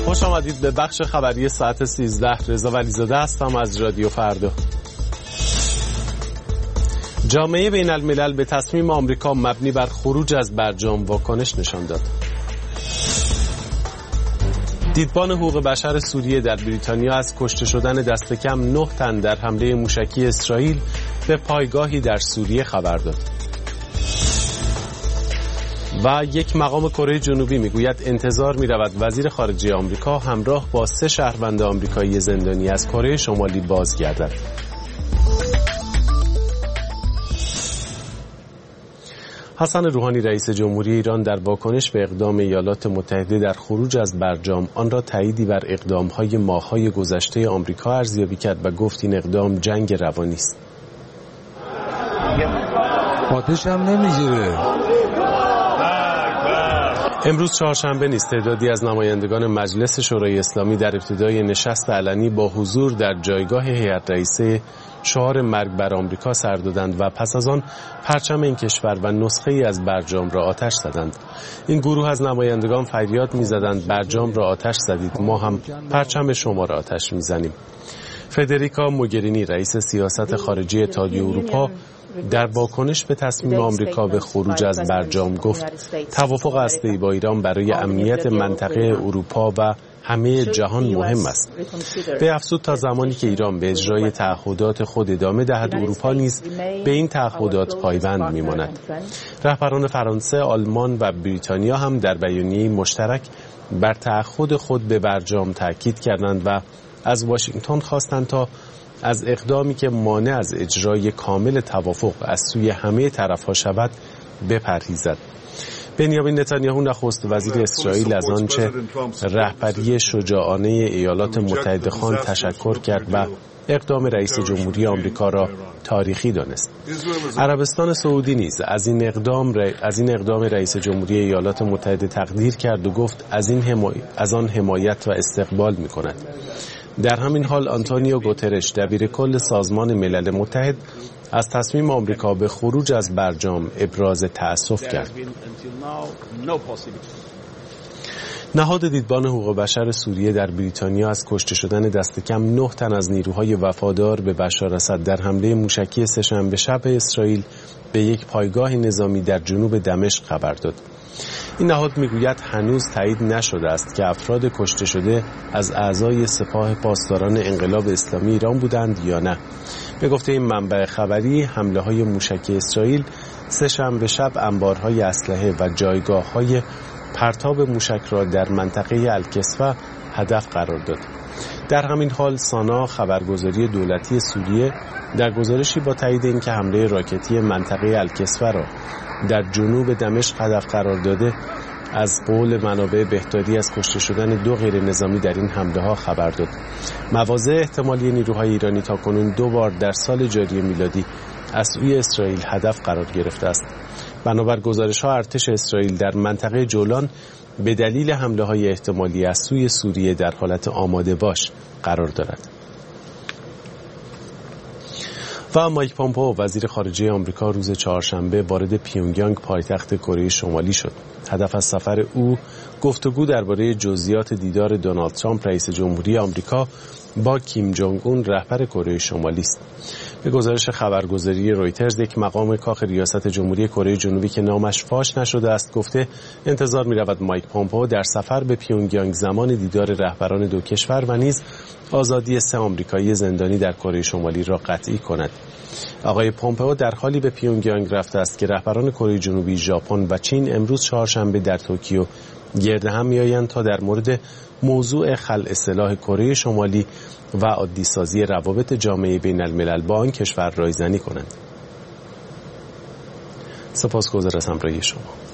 خوش آمدید به بخش خبری ساعت 13. رضا ولیزاده هستم از رادیو فردا. جامعه بین الملل به تصمیم آمریکا مبنی بر خروج از برجام واکنش نشان داد. دیدبان حقوق بشر سوریه در بریتانیا از کشته شدن دست کم 9 تن در حمله موشکی اسرائیل به پایگاهی در سوریه خبر داد. و یک مقام کره جنوبی میگوید انتظار می‌رود وزیر خارجه آمریکا همراه با 3 شهروند آمریکایی زندانی از کره شمالی بازگردد. حسن روحانی رئیس جمهوری ایران در واکنش به اقدام ایالات متحده در خروج از برجام آن را تاییدی بر اقدام‌های ماه‌های گذشته آمریکا ارزیابی کرد و گفت این اقدام جنگ روانی است. آتش هم نمیگیره. امروز چهارشنبه نیست. تعدادی از نمایندگان مجلس شورای اسلامی در ابتدای نشست علنی با حضور در جایگاه هیئت رئیسه شعار مرگ بر آمریکا سر دادند و پس از آن پرچم این کشور و نسخه‌ای از برجام را آتش زدند. این گروه از نمایندگان فریاد می‌زدند برجام را آتش زدید، ما هم پرچم شما را آتش می‌زنیم. فدریکا موگرینی رئیس سیاست خارجی اتحادیه اروپا در واکنش به تصمیم آمریکا به خروج از برجام گفت توافق هسته‌ای با ایران برای امنیت منطقه اروپا و همه جهان مهم است. به افزود تا زمانی که ایران به اجرای تعهدات خود ادامه دهد اروپا نیز به این تعهدات پایبند میماند. رهبران فرانسه، آلمان و بریتانیا هم در بیانیه‌ای مشترک بر تعهد خود به برجام تاکید کردند و از واشنگتن خواستند تا از اقدامی که مانع از اجرای کامل توافق از سوی همه طرف‌ها شود بپرهیزد. بنیامین نتانیاهو نخست وزیر اسرائیل از آنچه رهبری شجاعانه ایالات متحده خواند تشکر کرد و اقدام رئیس جمهوری آمریکا را تاریخی دانست. عربستان سعودی نیز از این اقدام رئیس جمهوری ایالات متحده تقدیر کرد و گفت از آن حمایت و استقبال می‌کند. در همین حال آنتونیو گوترش دبیرکل سازمان ملل متحد از تصمیم آمریکا به خروج از برجام ابراز تأسف کرد. نهاد دیدبان حقوق بشر سوریه در بریتانیا از کشته شدن دست کم 9 تن از نیروهای وفادار به بشار اسد در حمله موشکی سه‌شنبه شب اسرائیل به یک پایگاه نظامی در جنوب دمشق خبر داد. این نهاد میگوید هنوز تایید نشده است که افراد کشته شده از اعضای سپاه پاسداران انقلاب اسلامی ایران بودند یا نه. به گفته این منبع خبری حمله‌های موشکی اسرائیل سه‌شنبه شب انبارهای اسلحه و جایگاه‌های پرتاب موشک را در منطقه الکسوه هدف قرار داد. در همین حال سانا خبرگزاری دولتی سوریه در گزارشی با تایید اینکه حمله راکتی منطقه الکسوه را در جنوب دمشق هدف قرار داده از قول منابع بهداری از کشته شدن 2 غیر نظامی در این حمله ها خبر داد. مواضع احتمالی نیروهای ایرانی تاکنون 2 بار در سال جاری میلادی از سوی اسرائیل هدف قرار گرفته است. بنابر گزارش ها ارتش اسرائیل در منطقه جولان به دلیل حمله های احتمالی از سوی سوریه در حالت آماده باش قرار دارد. و مایک پومپئو وزیر خارجه آمریکا روز چهارشنبه وارد پیونگیانگ پایتخت کره شمالی شد. هدف از سفر او گفتگو درباره جزئیات دیدار دونالد ترامپ رئیس جمهوری آمریکا با کیم جونگ اون رهبر کره شمالی است. به گزارش خبرگزاری رویترز یک مقام کاخ ریاست جمهوری کره جنوبی که نامش فاش نشده است گفته انتظار می‌رود مایک پومپئو در سفر به پیونگیانگ زمان دیدار رهبران 2 کشور و نیز آزادی 3 آمریکایی زندانی در کره شمالی را قطعی کند. آقای پومپئو در حالی به پیونگیانگ رفته است که رهبران کره جنوبی، ژاپن و چین امروز چهارشنبه در توکیو گرد هم می‌آیند تا در مورد موضوع خلع سلاح کره شمالی و عادی‌سازی روابط جامعه بین الملل با آن کشور رایزنی کنند. سپاسگزار از همراهی شما.